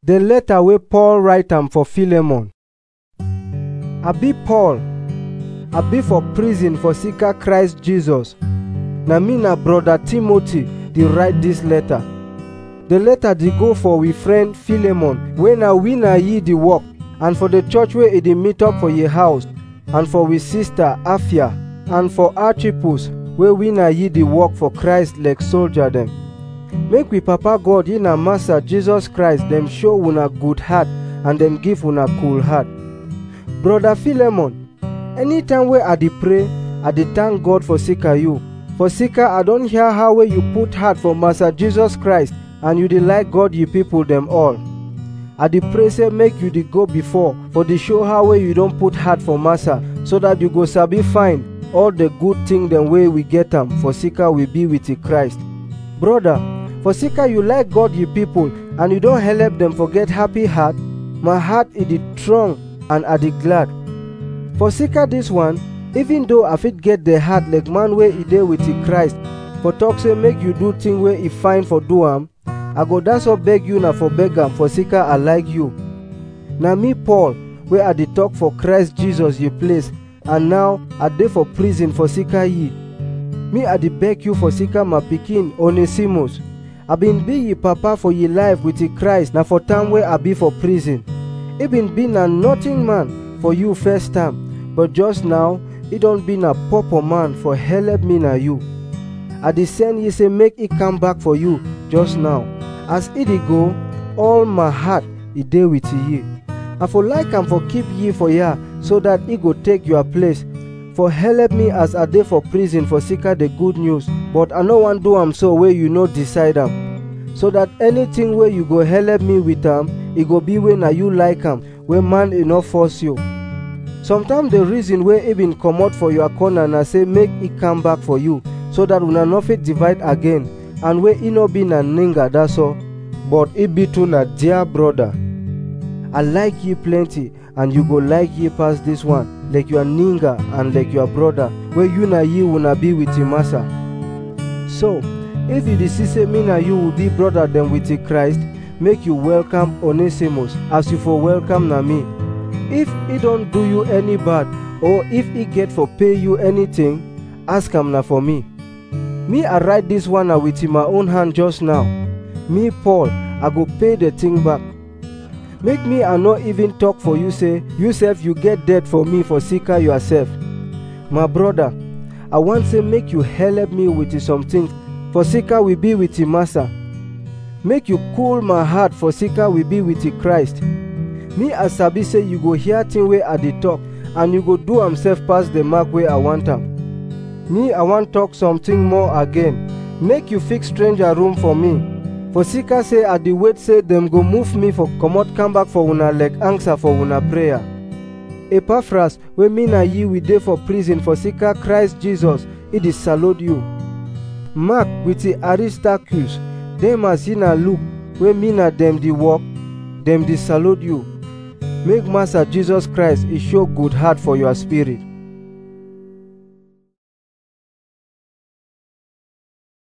The letter wey Paul write am for Philemon. I be Paul. I be for prison for sake of Christ Jesus. Na me na brother Timothy dey write this letter. The letter dey go for we friend Philemon, wey na we na ye dey work, and for the church wey e dey meet up for ye house, and for we sister Afia, and for Archippus, wey we na ye dey work for Christ like soldier dem. Make we Papa God ye na Master Jesus Christ dem show una good heart and dem give una cool heart. Brother Philemon, anytime wey I dey pray, I dey thank God for sake of you. For sake I don hear how wey you put heart for Master Jesus Christ and you dey like God ye people dem all. I dey pray say make you dey go before for the show how wey you don put heart for Master, so that you go sabi find all the good thing dem wey we get am for sake we be with the Christ. Brother, for sake you like God ye people and you don help them forget happy heart, my heart is dey strong and I dey glad. For sake this one, even though I fit get the heart like man wey e dey with the Christ, for talk say make you do thing wey e fine for do am, I go that's all beg you na for beg am for sake I like you. Na me Paul, wey I dey talk for Christ Jesus ye place, and now I dey for prison for sake ye. Me I dey beg you for sake my pikin Onesimus. I been be ye papa for ye life with the Christ na for time wey I be for prison. He been na nothing man for you first time, but just now he don't be na proper man for help me na you. I dey send ye say make he come back for you just now. As he dey go, all my heart he dey with ye. I for like am for keep ye for ya, so that he go take your place. For help me as I dey for prison for sake the good news, but I no wan do am so wey you no decide am. So that anything wey you go help me with am, it go be when you like am, when man e no force you. Sometimes the reason wey he been comot for your corner na say make he come back for you, so that una no fit divide again, and wey he no be na ninga, that's all. But he be to na dear brother. I like ye plenty, and you go like ye pass this one, like your ninga and like your brother, where you na ye una be with the Master. So, if you see say me na you will be brother them with the Christ, make you welcome Onesimus as you for welcome na me. If he don't do you any bad, or if he get for pay you anything, ask him na for me. Me I write this one with my own hand just now. Me Paul, I go pay the thing back. Make me I not even talk for you say, you self you get dead for me for seeker yourself. My brother, I want say make you help me with something, for seeker we be with the Master. Make you cool my heart for seeker we be with the Christ. Me as sabi say you go hear thing wey I dey talk, and you go do himself pass the mark where I want am. Me I want talk something more again. Make you fix stranger room for me. For seeker say I dey wait say them go move me for comot come back for una like answer for una prayer. Epaphras, wey me na ye we dey for prison for seeker Christ Jesus, he dey salute you. Mark with the Aristarchus, Demas ye na Luke, wey me na them dey work, them dey salute you. Make Master Jesus Christ he show good heart for your spirit.